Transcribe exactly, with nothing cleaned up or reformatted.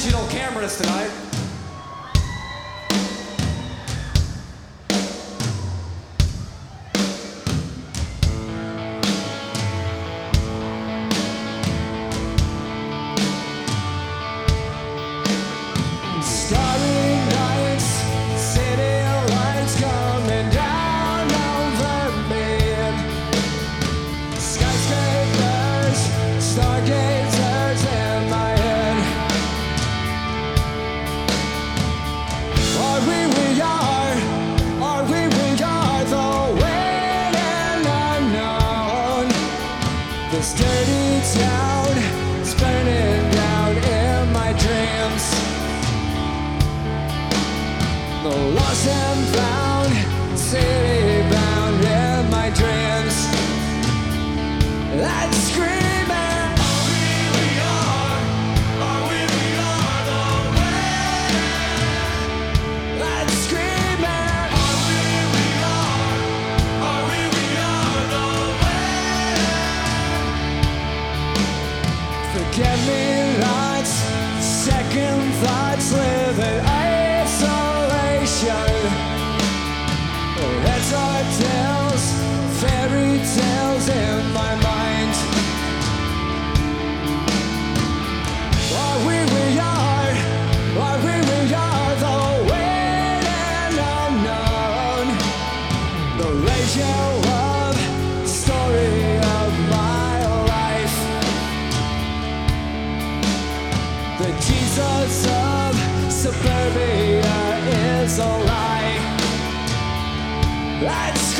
digital cameras tonight. Starry nights, city lights coming down over me. Skyscrapers, stargazers in my head. Are we we are, are we we are the waiting unknown. This dirty town is burning down in my dreams. The lost and found, city bound in my dreams. I'd scream out, are we we are, are we we are the way. I'd scream out, are we we are, are we we are the way. Forget me lots, second thoughts live in isolation. That's our tales, fairy tales in my mind. Are we we are, are we we are the waiting unknown. The ratio of story of my life. The Jesus of suburbia is a lie. I'd